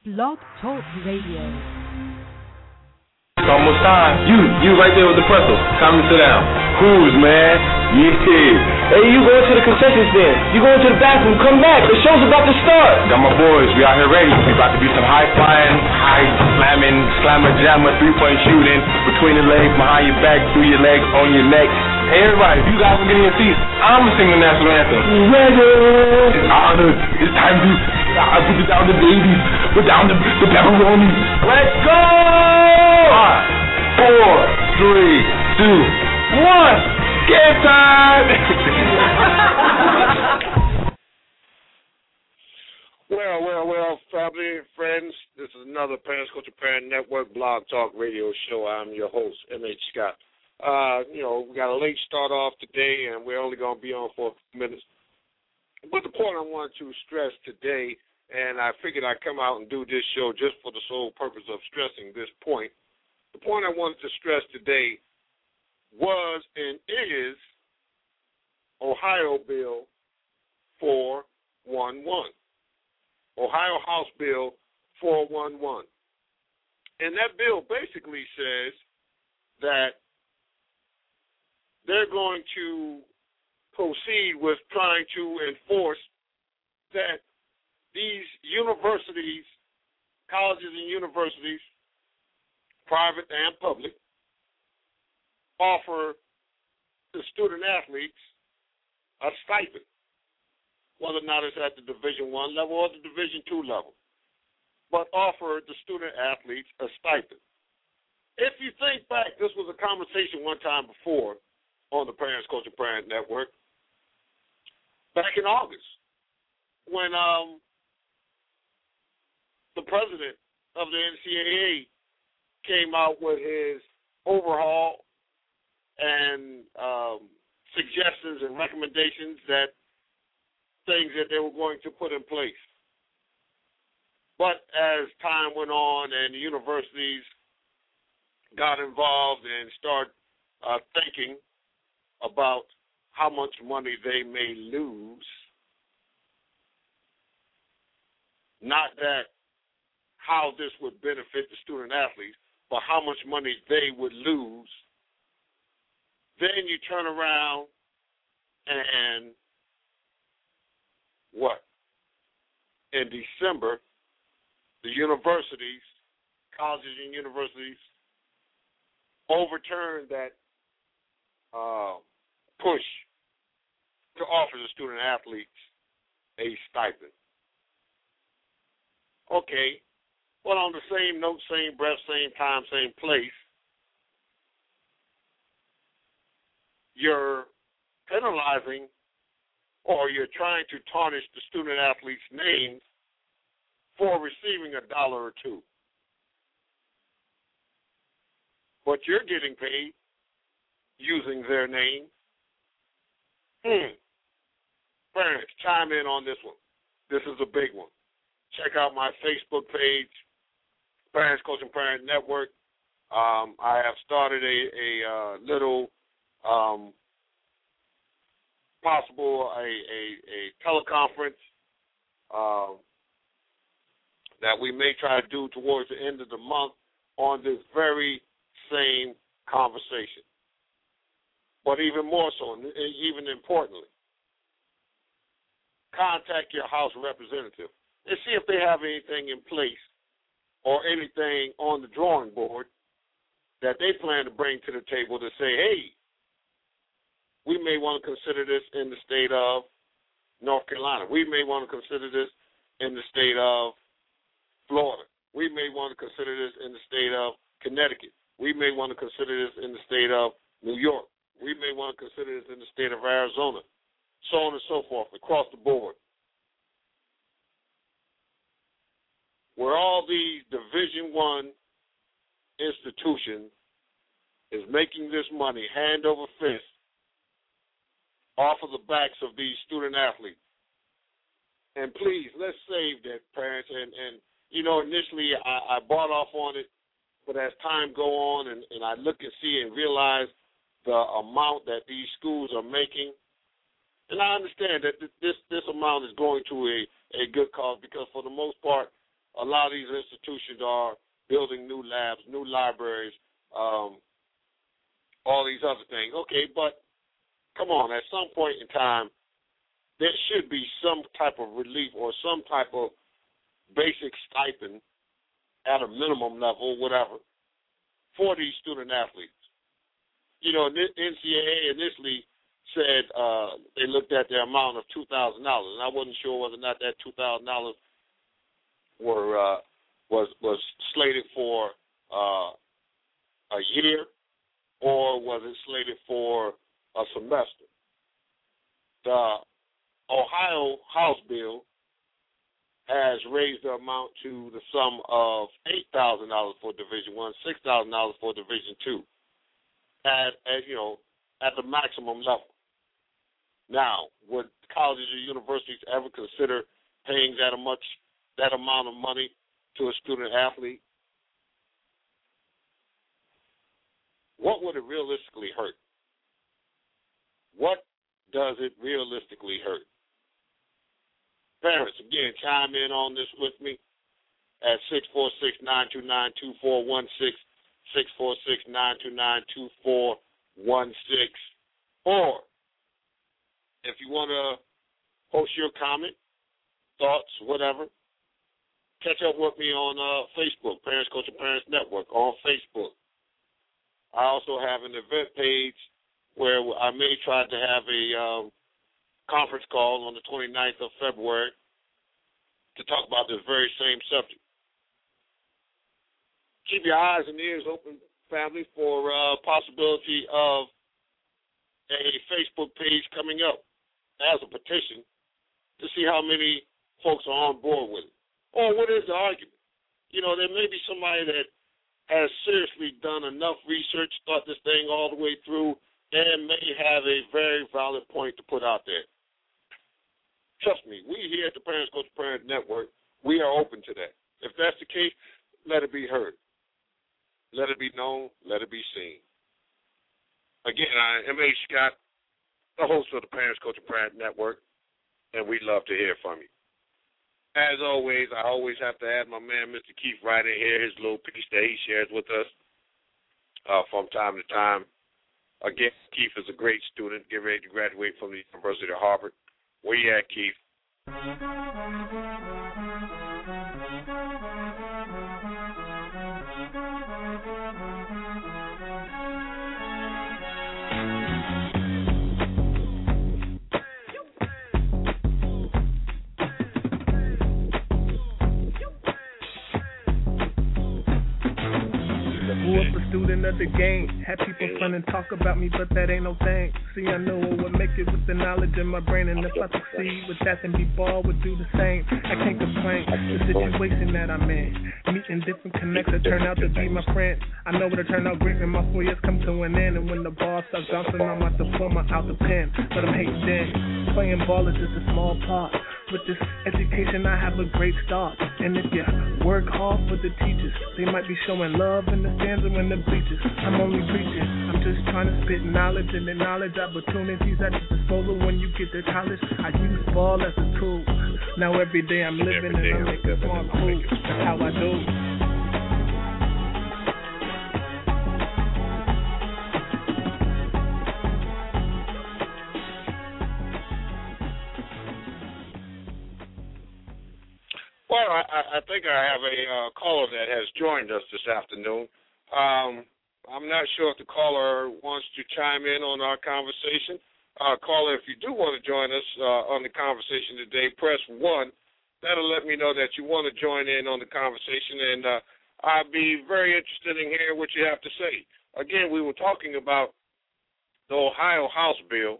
Blog Talk Radio. It's almost time. You right there with the pretzel. Time to sit down. Who's, man? Yeah. Hey, you going to the concession stand. You going to the bathroom. Come back. The show's about to start. Got my boys. We out here ready. We about to be some high-flying, high-slamming, slammer-jammer, three-point shooting between the legs, behind your back, through your legs, on your neck. Hey, everybody, if you guys will get in your seats, I'm going to sing the national anthem. Ready. It's honored. It's time to put it down the babies. Put down the pepperoni. Let's go! 5, 4, 3, 2, 1. Game time! Well, family and friends, this is another Parents Culture Parent Network Blog Talk Radio show. I'm your host, M.H. Scott. We got a late start off today, and we're only going to be on for a few minutes. But the point I wanted to stress today, and I figured I'd come out and do this show just for the sole purpose of stressing this point. The point I wanted to stress today was and is Ohio Bill 411, Ohio House Bill 411. And that bill basically says that they're going to proceed with trying to enforce that these universities, colleges and universities, private and public, offer the student athletes a stipend, whether or not it's at the Division I level or the Division II level, but offer the student athletes a stipend. If you think back, this was a conversation one time before on the Parents Culture Parent Network, back in August, when the president of the NCAA came out with his overhaul and suggestions and recommendations, that things that they were going to put in place. But as time went on and the universities got involved and started thinking about how much money they may lose, not that how this would benefit the student athletes, but how much money they would lose, then you turn around and what? In December, the universities, colleges and universities, overturned that push to offer the student athletes a stipend. Okay, well, on the same note, same breath, same time, same place, you're penalizing or you're trying to tarnish the student athlete's name for receiving $1 or $2. But you're getting paid using their name. Parents, chime in on this one. This is a big one. Check out my Facebook page, Parents Coaching Parent Network. I have started a little possible a teleconference that we may try to do towards the end of the month on this very same conversation. But even more so, and even importantly, contact your House representative and see if they have anything in place or anything on the drawing board that they plan to bring to the table to say, hey, we may want to consider this in the state of North Carolina. We may want to consider this in the state of Florida. We may want to consider this in the state of Connecticut. We may want to consider this in the state of New York. We may want to consider this in the state of Arizona, so on and so forth, across the board. Where all these Division I institutions is making this money hand over fist off of the backs of these student athletes. And please, let's save that, parents. And initially I bought off on it, but as time go on and I look and see and realize the amount that these schools are making, and I understand that this amount is going to a good cause, because for the most part, a lot of these institutions are building new labs, new libraries, all these other things. Okay, but come on, at some point in time, there should be some type of relief or some type of basic stipend at a minimum level, whatever, for these student athletes. You know, NCAA initially said they looked at the amount of $2,000, and I wasn't sure whether or not that $2,000 was slated for a year or was it slated for a semester. The Ohio House bill has raised the amount to the sum of $8,000 for Division I, $6,000 for Division II, at the maximum level. Now, would colleges or universities ever consider paying that amount of money to a student athlete? What would it realistically hurt? What does it realistically hurt? Parents, again, chime in on this with me at 646-929-2416, 646-929-2416, or if you want to post your comment, thoughts, whatever, catch up with me on Facebook, Parents Coaching Parents Network on Facebook. I also have an event page where I may try to have a conference call on the 29th of February to talk about this very same subject. Keep your eyes and ears open, family, for possibility of a Facebook page coming up as a petition to see how many folks are on board with it. Or what is the argument? You know, there may be somebody that has seriously done enough research, thought this thing all the way through, and may have a very valid point to put out there. Trust me, we here at the Parents Coach Parent Network, we are open to that. If that's the case, let it be heard. Let it be known. Let it be seen. Again, I am M.H. Scott, the host of the Parents Coach Parent Network, and we'd love to hear from you. As always, I always have to add my man, Mr. Keith, right in here, his little piece that he shares with us from time to time. Again, Keith is a great student, getting ready to graduate from the University of Harvard. Where you at, Keith? Student of the game, had people fun and talk about me, but that ain't no thing. See, I know I would make it with the knowledge in my brain, and if I succeed with that, then B-Ball would do the same. I can't complain, the situation that I'm in, meeting different connects that turn out to be my friends. I know it'll turn out great when my 4 years come to an end, and when the ball starts bouncing, I'm out the diploma out the pen. But I'm hating then, playing ball is just a small part. With this education, I have a great start. And if you work hard for the teachers, they might be showing love in the stands and in the bleachers. I'm only preaching. I'm just trying to spit knowledge and acknowledge opportunities at your disposal when you get to college. I use ball as a tool. Now every day I'm living and I'm making smart moves. That's how I do. Well, I think I have a caller that has joined us this afternoon. I'm not sure if the caller wants to chime in on our conversation. Caller, if you do want to join us on the conversation today, press 1. That'll let me know that you want to join in on the conversation, and I'd be very interested in hearing what you have to say. Again, we were talking about the Ohio House Bill,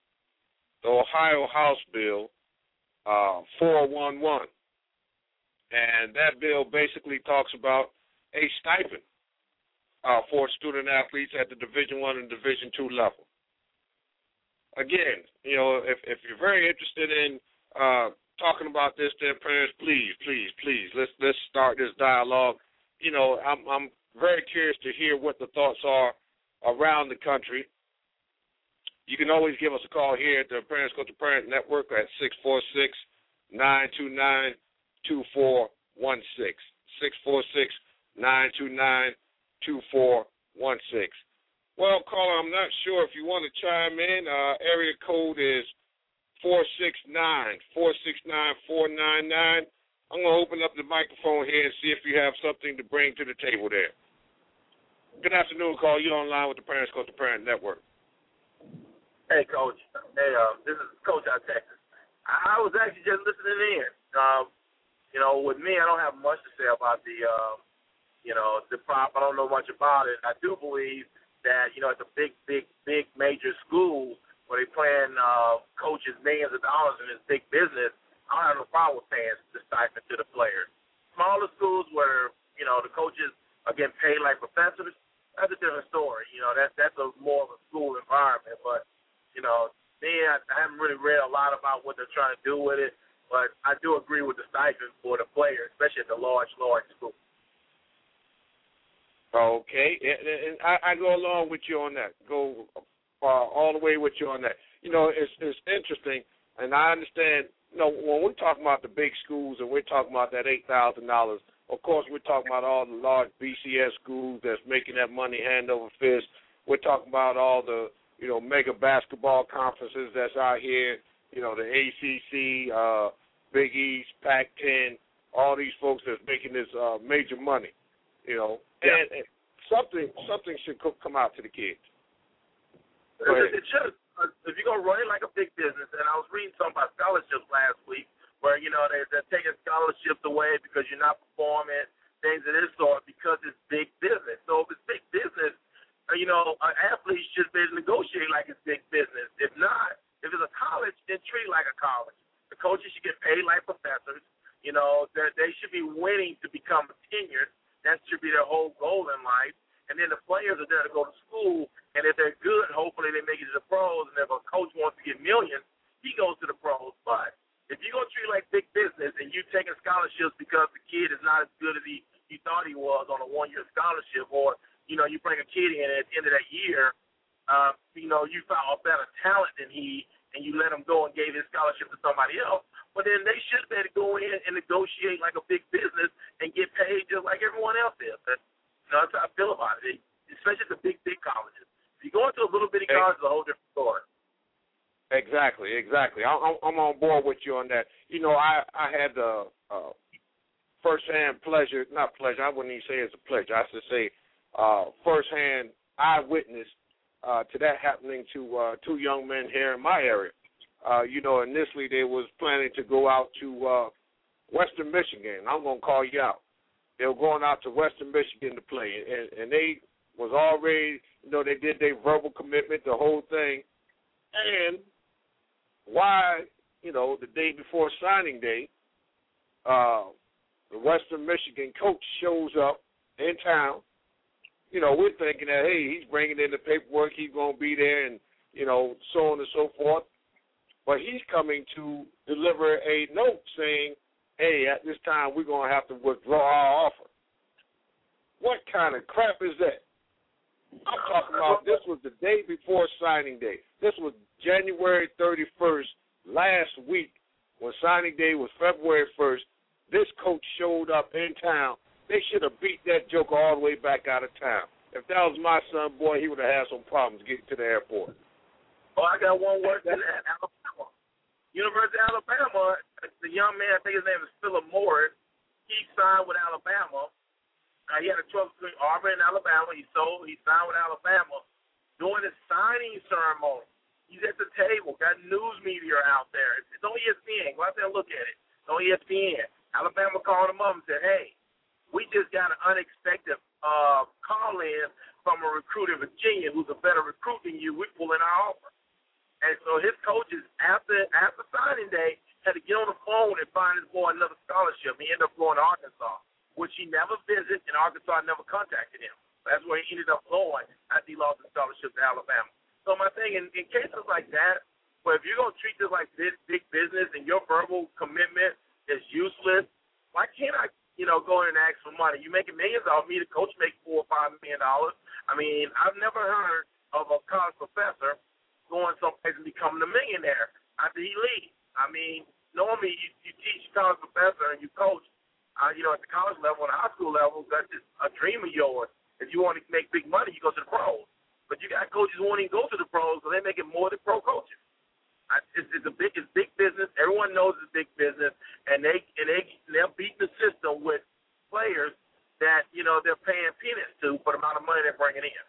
411. And that bill basically talks about a stipend for student athletes at the Division I and Division II level. Again, you know, if you're very interested in talking about this, then parents, please, let's start this dialogue. You know, I'm very curious to hear what the thoughts are around the country. You can always give us a call here at the Parents Coach Parent Network at 646-929-2416. 646-929-2416. Well, caller, I'm not sure if you want to chime in. Area code is 469-499. I'm going to open up the microphone here and see if you have something to bring to the table there. Good afternoon, caller. You're online with the Parents Coach the Parent Network. Hey, Coach. Hey, this is Coach out of Texas. I was actually just listening in. With me, I don't have much to say about the prop. I don't know much about it. I do believe that, it's a big major school where they plan coaches millions of dollars in this big business. I don't have no problem with paying the stipend to the players. Smaller schools where, the coaches are getting paid like professors, that's a different story. That's a more of a school environment. But, I haven't really read a lot about what they're trying to do with it. But I do agree with the stipend for the players, especially at the large school. Okay, and I go along with you on that. Go all the way with you on that. It's interesting, and I understand. When we're talking about the big schools and we're talking about that $8,000, of course we're talking about all the large BCS schools that's making that money hand over fist. We're talking about all the mega basketball conferences that's out here. The ACC, Big East, Pac-10, all these folks that's making this major money. And something should come out to the kids. It should. If you're going to run it like a big business, and I was reading something about scholarships last week where, they're taking scholarships away because you're not performing, things of this sort, because it's big business. So if it's big business, an athlete should be able to negotiate like it's big business. If not, if it's a college, then treat it like a college. The coaches should get paid like professors. They should be winning to become tenured. That should be their whole goal in life. And then the players are there to go to school, and if they're good, hopefully they make it to the pros. And if a coach wants to get millions, he goes to the pros. But if you're going to treat it like big business and you're taking scholarships because the kid is not as good as he thought he was on a one-year scholarship, or, you bring a kid in at the end of that year, you found a better talent than he, and you let him go and gave his scholarship to somebody else, but then they should be able to go in and negotiate like a big business and get paid just like everyone else is. That's how I feel about it, especially the big colleges. If you go into a little bitty college, it's a whole different story. Exactly. I'm on board with you on that. I had the firsthand pleasure, not pleasure, I wouldn't even say it's a pleasure, I should say firsthand eyewitness to that happening to two young men here in my area. Initially they was planning to go out to Western Michigan. I'm going to call you out. They were going out to Western Michigan to play, and they was already, they did their verbal commitment, the whole thing. And why, the day before signing day, the Western Michigan coach shows up in town. We're thinking that, hey, he's bringing in the paperwork, he's going to be there, and, so on and so forth. But he's coming to deliver a note saying, hey, at this time we're going to have to withdraw our offer. What kind of crap is that? I'm talking about this was the day before signing day. This was January 31st, last week, when signing day was February 1st. This coach showed up in town. They should have beat that joker all the way back out of town. If that was my son, boy, he would have had some problems getting to the airport. Oh, I got one word in Alabama. University of Alabama, the young man, I think his name is Philip Morris, he signed with Alabama. He had a choice between Auburn and Alabama. He signed with Alabama. During the signing ceremony, he's at the table, got news media out there. It's on ESPN. Go out there and look at it. It's on ESPN. Alabama called him up and said, hey, we just got an unexpected call in from a recruit in Virginia who's a better recruit than you. We're pulling our offer. And so his coaches, after signing day, had to get on the phone and find his boy another scholarship. He ended up going to Arkansas, which he never visited, and Arkansas never contacted him. That's where he ended up going after he lost his scholarship to Alabama. So my thing, in cases like that, where if you're going to treat this like big business and your verbal commitment is useless, why can't I, go in and ask for money? You making millions off me, the coach makes $4 or $5 million. I mean, I've never heard of a college professor going someplace and becoming a millionaire after he leaves. I mean, normally you teach college professor and you coach. At the college level and the high school level, that's just a dream of yours. If you want to make big money, you go to the pros. But you got coaches who won't even go to the pros, so they're making more than pro coaches. It's big business. Everyone knows it's big business, and they're beating the system with players that they're paying peanuts to for the amount of money they're bringing in.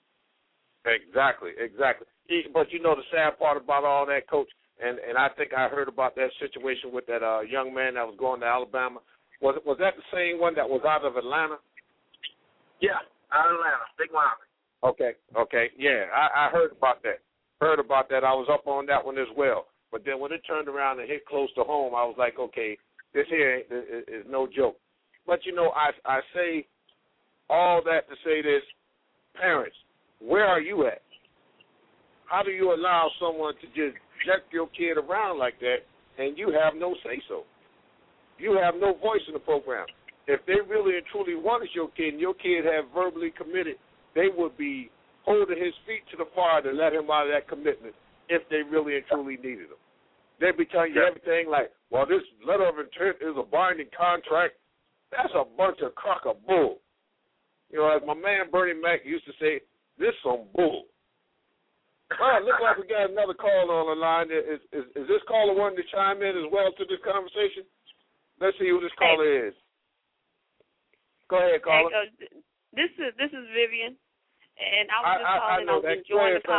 Exactly. But the sad part about all that, Coach, and I think I heard about that situation with that young man that was going to Alabama. Was that the same one that was out of Atlanta? Yeah, out of Atlanta, big lineman. Okay, yeah, I heard about that. I was up on that one as well. But then when it turned around and hit close to home, I was like, okay, this here is no joke. But, I say all that to say this, parents, where are you at? How do you allow someone to just jerk your kid around like that and you have no say-so? You have no voice in the program. If they really and truly wanted your kid and your kid had verbally committed, they would be holding his feet to the fire to let him out of that commitment if they really and truly needed him. They'd be telling you everything like, well, this letter of intent is a binding contract. That's a bunch of crock of bull. As my man Bernie Mac used to say, this some bull. Well, it looks like we got another caller on the line. Is this caller wanting to chime in as well to this conversation? Let's see who this caller is. Go ahead, caller. Hey, this is Vivian, and I was just calling. I was enjoying the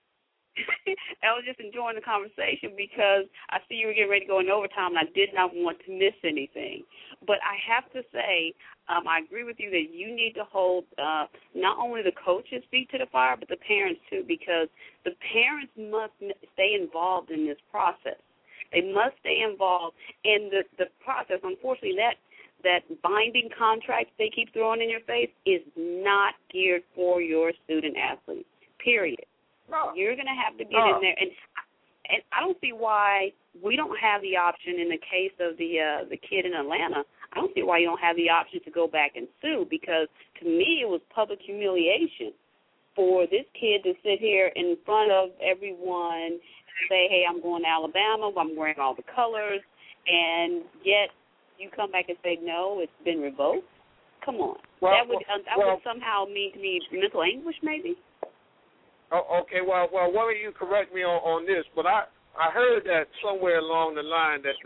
I was just enjoying the conversation because I see you were getting ready to go in overtime, and I did not want to miss anything. But I have to say, I agree with you that you need to hold not only the coaches' feet to the fire, but the parents too, because the parents must stay involved in this process. They must stay involved in the process. Unfortunately, that binding contract they keep throwing in your face is not geared for your student athletes, period. No. You're going to have to get in there. And I don't see why we don't have the option in the case of the kid in Atlanta. I don't see why you don't have the option to go back and sue, because to me it was public humiliation for this kid to sit here in front of everyone, say, hey, I'm going to Alabama, I'm wearing all the colors, and yet you come back and say, no, it's been revoked? Come on. That would somehow mean to me mental anguish, maybe? Oh, okay, well, why don't you correct me on this? But I heard that somewhere along the line that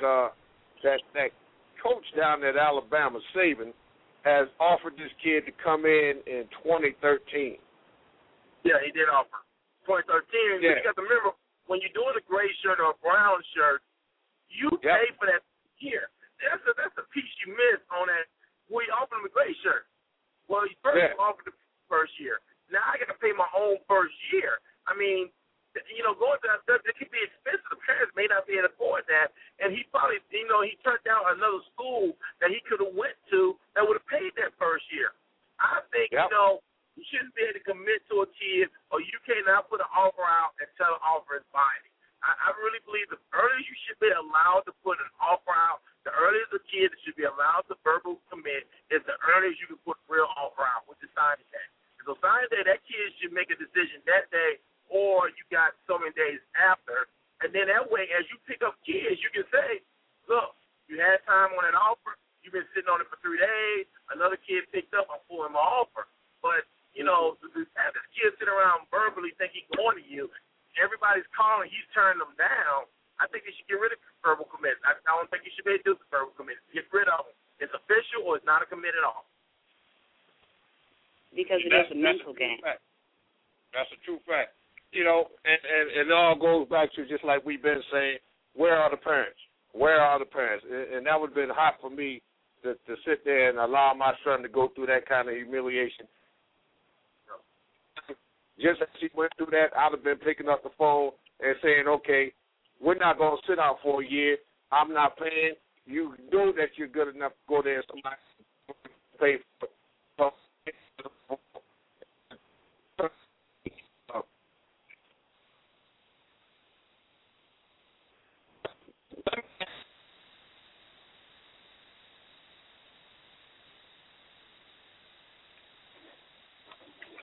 coach down at Alabama, Saban, has offered this kid to come in 2013. Yeah, he did offer 2013. Yeah. You got to remember, when you're doing a gray shirt or a brown shirt, you pay for that year. That's the piece you missed on that. Well, you offered him a gray shirt. Well, you first offered the first year. Now I got to pay my own first year. I mean, going to that, it could be expensive. The parents may not be able to afford that. And he probably, he turned down another school that he could have went to that would have paid that first year. I think, you shouldn't be able to commit to a kid, or you cannot put an offer out until the offer is binding. I really believe the earlier you should be allowed to put an offer out, the earlier the kid should be allowed to verbal commit, is the earlier you can put a real offer out, which is signing day. So signing day, that kid should make a decision that day, or you got so many days after. And then that way, as you pick up kids, you can say, look, you had time on that offer. You've been sitting on it for 3 days. Another kid picked up. I'm pulling my offer. But, to have this kid sit around verbally think he's going to you, everybody's calling, he's turning them down. I think you should get rid of verbal commitment. I don't think you should be able to do verbal commitment. Get rid of them. It's official or it's not a commit at all. Because it is a mental game. That's a true fact. And it all goes back to just like we've been saying, where are the parents? Where are the parents? And that would have been hot for me to sit there and allow my son to go through that kind of humiliation. Just as he went through that, I'd have been picking up the phone and saying, okay, we're not going to sit out for a year. I'm not paying. You know that you're good enough to go there and somebody pay for it.